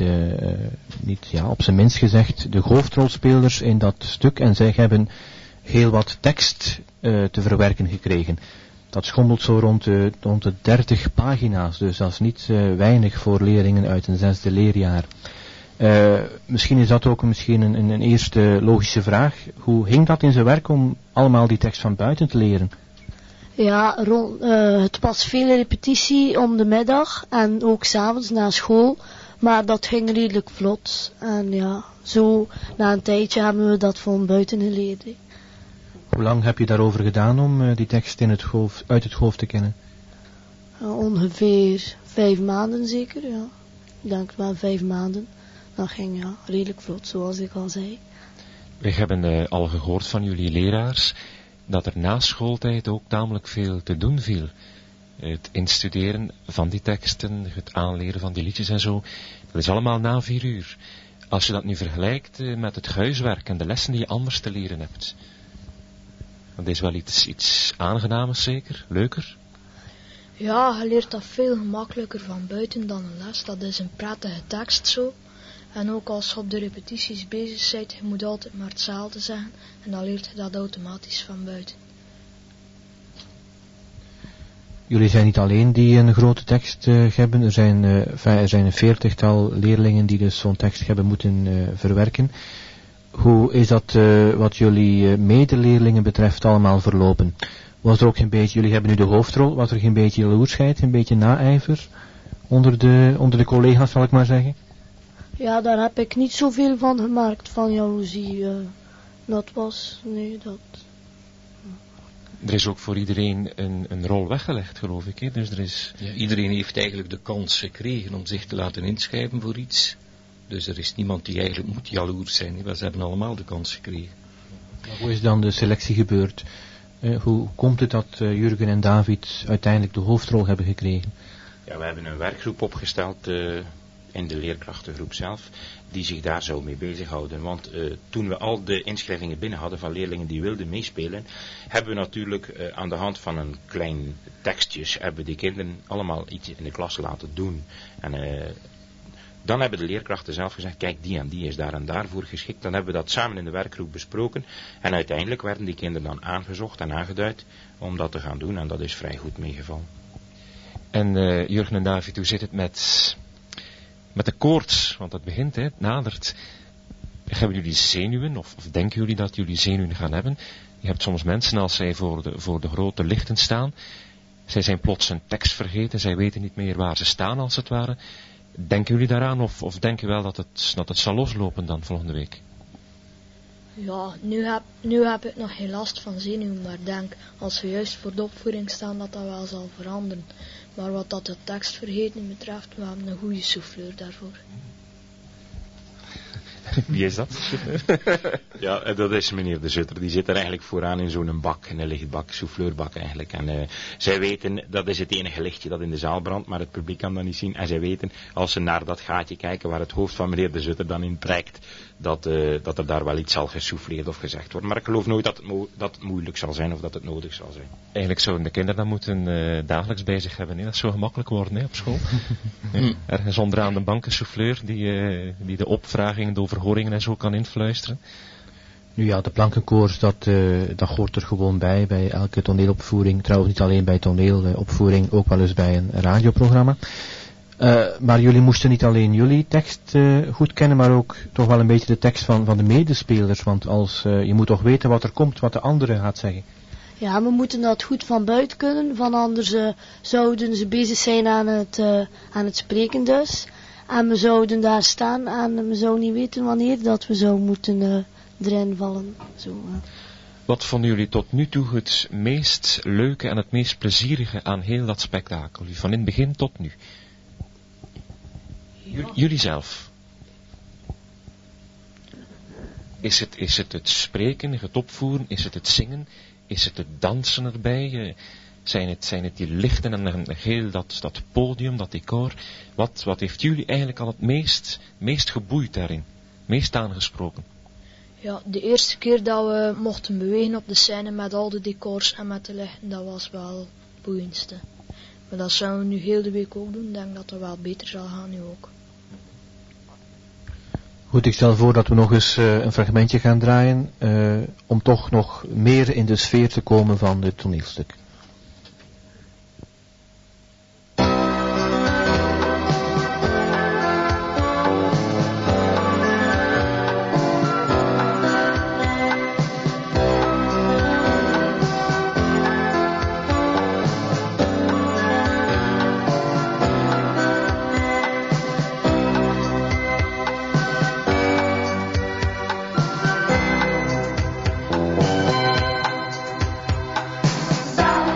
niet op zijn minst gezegd, de hoofdrolspelers in dat stuk. En zij hebben heel wat tekst te verwerken gekregen. Dat schommelt zo rond de 30 pagina's, dus dat is niet weinig voor leerlingen uit een 6e leerjaar. Misschien is dat ook een eerste logische vraag. Hoe ging dat in zijn werk om allemaal die tekst van buiten te leren? Ja, het was veel repetitie om de middag en ook 's avonds na school. Maar dat ging redelijk vlot. En ja, zo na een tijdje hebben we dat van buiten geleerd. Hoe lang heb je daarover gedaan om die tekst uit het hoofd te kennen? Ongeveer 5 maanden zeker, ja. Ik denk wel 5 maanden. Dat ging redelijk vlot, zoals ik al zei. We hebben al gehoord van jullie leraars dat er na schooltijd ook tamelijk veel te doen viel. Het instuderen van die teksten, het aanleren van die liedjes en zo, dat is allemaal na 4 uur. Als je dat nu vergelijkt met het huiswerk en de lessen die je anders te leren hebt, dat is wel iets aangenamers zeker, leuker? Ja, je leert dat veel gemakkelijker van buiten dan een les. Dat is een prettige tekst zo. En ook als je op de repetities bezig bent, je moet altijd maar hetzelfde zeggen. En dan leert je dat automatisch van buiten. Jullie zijn niet alleen die een grote tekst hebben. Er zijn een 40-tal leerlingen die dus zo'n tekst hebben moeten verwerken. Hoe is dat wat jullie medeleerlingen betreft allemaal verlopen? Was er ook een beetje, jullie hebben nu de hoofdrol, was er geen beetje jaloersheid, een beetje naijver onder de collega's, zal ik maar zeggen? Ja, daar heb ik niet zoveel van gemerkt, van jaloezie. Dat. Er is ook voor iedereen een rol weggelegd, geloof ik. Hè? Dus er is... Ja, iedereen heeft eigenlijk de kans gekregen om zich te laten inschrijven voor iets. Dus er is niemand die eigenlijk moet jaloers zijn. Hè? Ze hebben allemaal de kans gekregen. Hoe is dan de selectie gebeurd? Hoe komt het dat Jurgen en David uiteindelijk de hoofdrol hebben gekregen? Ja, we hebben een werkgroep opgesteld in de leerkrachtengroep zelf, die zich daar zou mee bezighouden. Want toen we al de inschrijvingen binnen hadden van leerlingen die wilden meespelen, hebben we natuurlijk aan de hand van een klein tekstjes, hebben die kinderen allemaal iets in de klas laten doen. En dan hebben de leerkrachten zelf gezegd, kijk, die en die is daar en daarvoor geschikt. Dan hebben we dat samen in de werkgroep besproken. En uiteindelijk werden die kinderen dan aangezocht en aangeduid om dat te gaan doen. En dat is vrij goed meegevallen. En Jurgen en David, hoe zit het met de koorts? Want dat begint, hè, het nadert. Hebben jullie zenuwen? Of denken jullie dat jullie zenuwen gaan hebben? Je hebt soms mensen, als zij voor de grote lichten staan, zij zijn plots een tekst vergeten. Zij weten niet meer waar ze staan, als het ware. Denken jullie daaraan of denken wel dat het zal loslopen dan volgende week? Ja, nu heb ik nog geen last van zenuwen, maar denk als we juist voor de opvoering staan dat wel zal veranderen. Maar wat dat de tekstvergeten betreft, we hebben een goede souffleur daarvoor. Wie is dat? Ja, dat is meneer De Zutter. Die zit er eigenlijk vooraan in zo'n bak, in een lichtbak, souffleurbak eigenlijk. En zij weten, dat is het enige lichtje dat in de zaal brandt, maar het publiek kan dat niet zien. En zij weten, als ze naar dat gaatje kijken waar het hoofd van meneer De Zutter dan in prijkt, dat er daar wel iets zal gesouffleerd of gezegd worden. Maar ik geloof nooit dat het moeilijk zal zijn of dat het nodig zal zijn. Eigenlijk zouden de kinderen dan moeten dagelijks bezig hebben. Hè? Dat zou gemakkelijk worden, hè, op school. Ergens onderaan de bank een souffleur die de opvragingen, de overhoringen en zo kan influisteren. Nu ja, de plankenkoors, dat hoort er gewoon bij elke toneelopvoering. Trouwens niet alleen bij toneelopvoering, ook wel eens bij een radioprogramma. Maar jullie moesten niet alleen jullie tekst goed kennen, maar ook toch wel een beetje de tekst van de medespelers. Want je moet toch weten wat er komt, wat de andere gaat zeggen. Ja, we moeten dat goed van buiten kunnen, van anders zouden ze bezig zijn aan het spreken dus. En we zouden daar staan en we zouden niet weten wanneer dat we zouden moeten erin vallen. Zo, Wat vonden jullie tot nu toe het meest leuke en het meest plezierige aan heel dat spektakel? Van in het begin tot nu. Ja. Jullie zelf. Is het spreken, het opvoeren? Is het zingen? Is het dansen erbij? Zijn het die lichten en heel dat podium, dat decor? Wat heeft jullie eigenlijk al het meest geboeid daarin? Meest aangesproken? Ja, de eerste keer dat we mochten bewegen op de scène met al de decors en met de lichten, dat was wel het boeiendste. Maar dat zouden we nu heel de week ook doen. Ik denk dat het wel beter zal gaan nu ook. Goed, ik stel voor dat we nog eens een fragmentje gaan draaien, om toch nog meer in de sfeer te komen van dit toneelstuk. Zang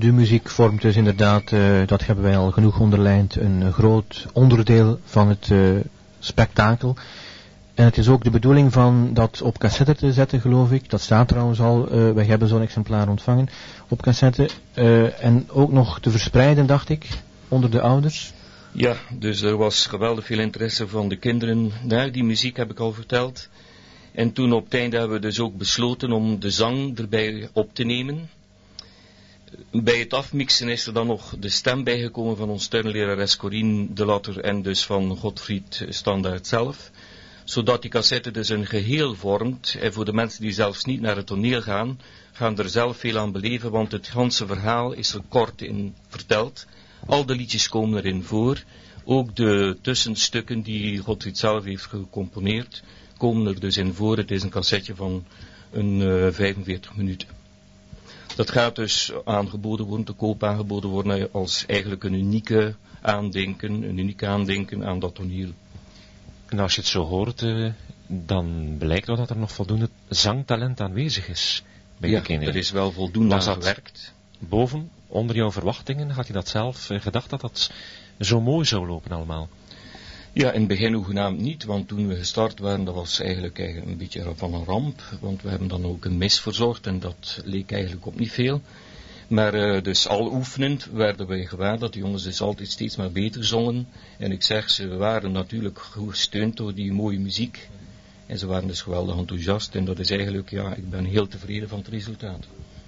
de muziek vormt dus inderdaad, dat hebben wij al genoeg onderlijnd, een groot onderdeel van het spektakel. En het is ook de bedoeling van dat op cassette te zetten, geloof ik. Dat staat trouwens al, wij hebben zo'n exemplaar ontvangen op cassette. En ook nog te verspreiden, dacht ik, onder de ouders. Ja, dus er was geweldig veel interesse van de kinderen naar die muziek, heb ik al verteld. En toen op het einde hebben we dus ook besloten om de zang erbij op te nemen. Bij het afmixen is er dan nog de stem bijgekomen van ons tuinlerares Corine de Latter en dus van Godfried Standaert zelf. Zodat die cassette dus een geheel vormt. En voor de mensen die zelfs niet naar het toneel gaan, gaan er zelf veel aan beleven, want het ganse verhaal is er kort in verteld. Al de liedjes komen erin voor. Ook de tussenstukken die Godfried zelf heeft gecomponeerd, komen er dus in voor. Het is een cassetje van een 45 minuten. Dat gaat dus aangeboden worden, te koop aangeboden worden als eigenlijk een unieke aandenken aan dat toneel. En als je het zo hoort, dan blijkt wel dat er nog voldoende zangtalent aanwezig is bij de kinderen. Er is wel voldoende aan gewerkt. Boven, onder jouw verwachtingen, had je dat zelf gedacht dat dat zo mooi zou lopen allemaal? Ja, in het begin hoegenaamd niet, want toen we gestart waren, dat was eigenlijk een beetje van een ramp, want we hebben dan ook een mis verzorgd en dat leek eigenlijk op niet veel. Maar dus al oefenend werden wij gewaar dat de jongens dus altijd steeds maar beter zongen. En ik zeg, ze waren natuurlijk gesteund door die mooie muziek. En ze waren dus geweldig enthousiast en dat is eigenlijk, ja, ik ben heel tevreden van het resultaat.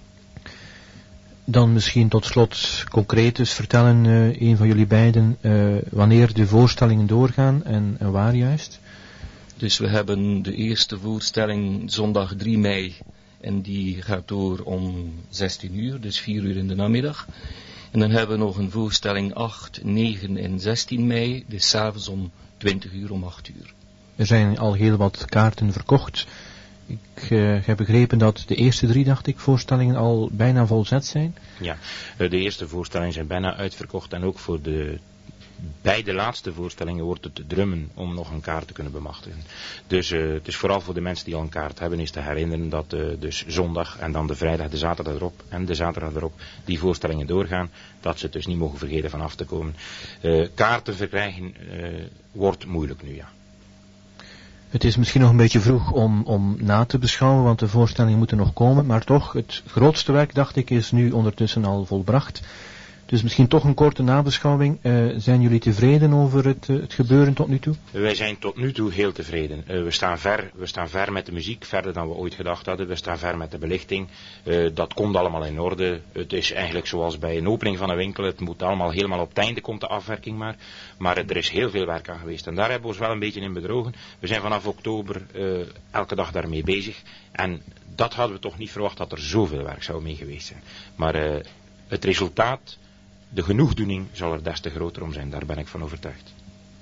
Dan misschien tot slot concreet dus vertellen, een van jullie beiden, wanneer de voorstellingen doorgaan en waar juist? Dus we hebben de eerste voorstelling zondag 3 mei en die gaat door om 16 uur, dus 4 uur in de namiddag. En dan hebben we nog een voorstelling 8, 9 en 16 mei, dus 's avonds om 20 uur om 8 uur. Er zijn al heel wat kaarten verkocht. Ik heb begrepen dat de eerste 3, dacht ik, voorstellingen al bijna volzet zijn. Ja, de eerste voorstellingen zijn bijna uitverkocht en ook voor de beide laatste voorstellingen wordt het te drummen om nog een kaart te kunnen bemachtigen. Dus het is vooral voor de mensen die al een kaart hebben is te herinneren dat dus zondag en dan de vrijdag, de zaterdag erop en de zaterdag erop die voorstellingen doorgaan, dat ze het dus niet mogen vergeten van af te komen. Kaarten verkrijgen wordt moeilijk nu, ja. Het is misschien nog een beetje vroeg om na te beschouwen, want de voorstellingen moeten nog komen, maar toch, het grootste werk, dacht ik, is nu ondertussen al volbracht. Dus misschien toch een korte nabeschouwing. Zijn jullie tevreden over het gebeuren tot nu toe? Wij zijn tot nu toe heel tevreden. We staan ver met de muziek, verder dan we ooit gedacht hadden. We staan ver met de belichting. Dat komt allemaal in orde. Het is eigenlijk zoals bij een opening van een winkel. Het moet allemaal helemaal op het einde, komt de afwerking maar. Maar er is heel veel werk aan geweest. En daar hebben we ons wel een beetje in bedrogen. We zijn vanaf oktober elke dag daarmee bezig. En dat hadden we toch niet verwacht dat er zoveel werk zou mee geweest zijn. Maar het resultaat, de genoegdoening zal er des te groter om zijn, daar ben ik van overtuigd.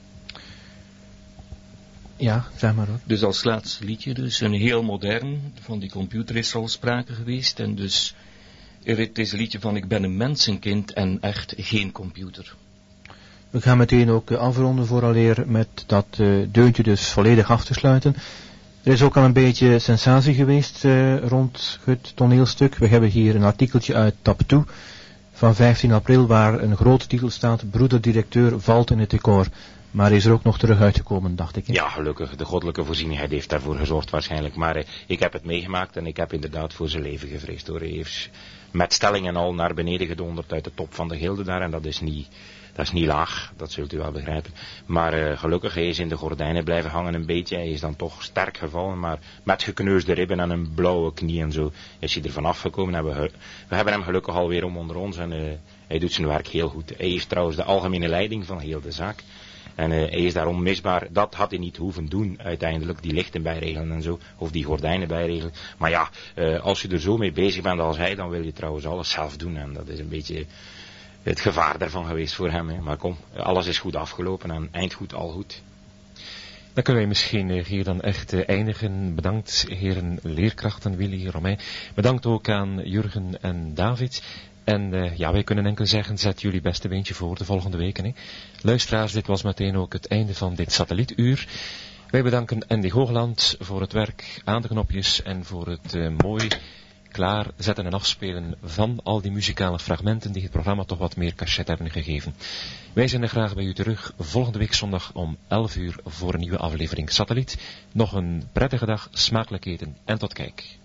Ja, zeg maar ook. Dus als laatste liedje, dus een heel modern, van die computer is al sprake geweest. En dus, het is een liedje van ik ben een mensenkind en echt geen computer. We gaan meteen ook afronden vooraleer met dat deuntje dus volledig af te sluiten. Er is ook al een beetje sensatie geweest rond het toneelstuk. We hebben hier een artikeltje uit Taptoe van 15 april waar een grote titel staat, broederdirecteur valt in het decor. Maar is er ook nog terug uitgekomen, dacht ik. Hè? Ja, gelukkig. De goddelijke voorzienigheid heeft daarvoor gezorgd waarschijnlijk. Maar ik heb het meegemaakt en ik heb inderdaad voor zijn leven gevreesd. Hoor. Hij heeft met stellingen al naar beneden gedonderd uit de top van de gilde daar. En dat is niet laag, dat zult u wel begrijpen. Maar gelukkig, hij is in de gordijnen blijven hangen een beetje. Hij is dan toch sterk gevallen, maar met gekneusde ribben en een blauwe knie en zo is hij er vanaf gekomen. En we hebben hem gelukkig alweer onder ons en hij doet zijn werk heel goed. Hij heeft trouwens de algemene leiding van heel de zaak. En hij is daar onmisbaar. Dat had hij niet hoeven doen uiteindelijk, die lichten bijregelen en zo, of die gordijnen bijregelen. Maar ja, als je er zo mee bezig bent als hij, dan wil je trouwens alles zelf doen. En dat is een beetje het gevaar daarvan geweest voor hem. Hè. Maar kom, alles is goed afgelopen en eind goed, al goed. Dan kunnen wij misschien hier dan echt eindigen. Bedankt heren leerkrachten, Willy, Romein. Bedankt ook aan Jurgen en David. En ja, wij kunnen enkel zeggen, zet jullie beste beentje voor de volgende weken. Hè. Luisteraars, dit was meteen ook het einde van dit satellietuur. Wij bedanken Andy Hoogland voor het werk aan de knopjes en voor het mooi klaarzetten en afspelen van al die muzikale fragmenten die het programma toch wat meer cachet hebben gegeven. Wij zijn er graag bij u terug volgende week zondag om 11 uur voor een nieuwe aflevering Satelliet. Nog een prettige dag, smakelijk eten en tot kijk.